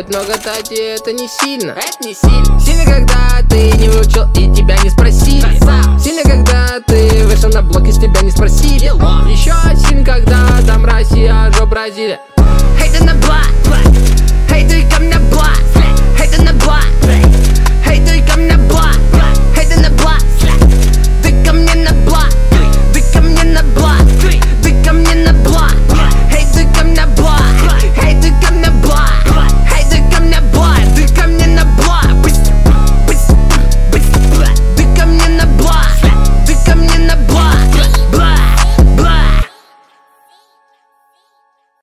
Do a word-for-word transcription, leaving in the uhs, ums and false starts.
делать много тати, это не сильно. Это не сильно. Сильно, когда ты не выучил и тебя не спросили. Красава. Сильно, когда ты вышел на блок и с тебя не спросили. Дела. Еще сильно, когда там Россия, жо Бразилия.